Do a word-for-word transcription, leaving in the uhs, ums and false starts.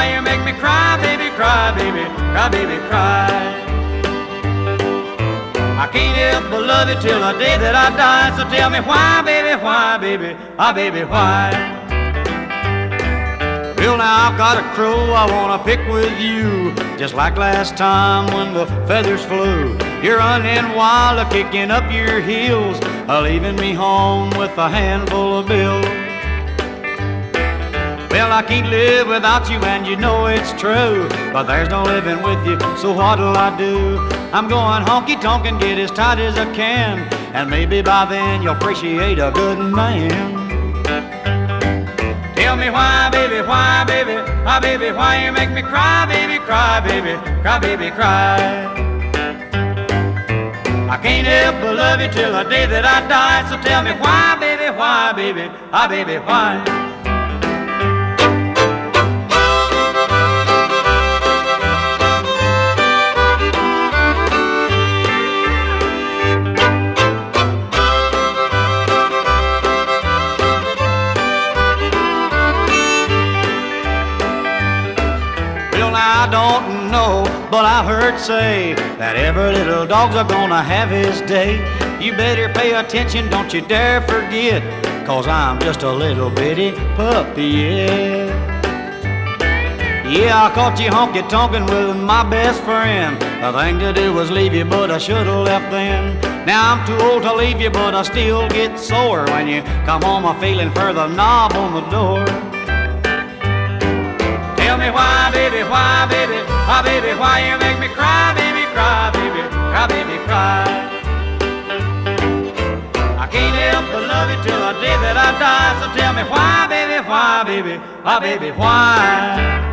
why you make me cry, baby, cry, baby, cry, baby, cry. I can't help but love you till the day that I die. So tell me why, baby, why, baby, ah, baby, why? Well, now I've got a crow I wanna pick with you, just like last time when the feathers flew. You're running wild, a kicking up your heels, a leaving me home with a handful of bills. Well, I can't live without you and you know it's true, but there's no living with you, so what'll I do? I'm going honky-tonk and get as tight as I can, and maybe by then you'll appreciate a good man. Tell me why, baby, why, baby, why, baby, why you make me cry, baby, cry, baby, cry, baby, cry. I can't help but love you till the day that I die, so tell me why, baby, why, baby, why, baby, why? I don't know, but I heard say that every little dog's are gonna have his day. You better pay attention, don't you dare forget, 'cause I'm just a little bitty puppy, yeah. Yeah, I caught you honky-tonkin' with my best friend. The thing to do was leave you, but I should've left then. Now I'm too old to leave you, but I still get sore when you come home a feeling for the knob on the door. Tell me why, baby, why, baby, why, baby, why you make me cry, baby, cry, baby, cry, baby, cry. I can't help but love you till the day that I die, so tell me why, baby, why, baby, why, baby, why?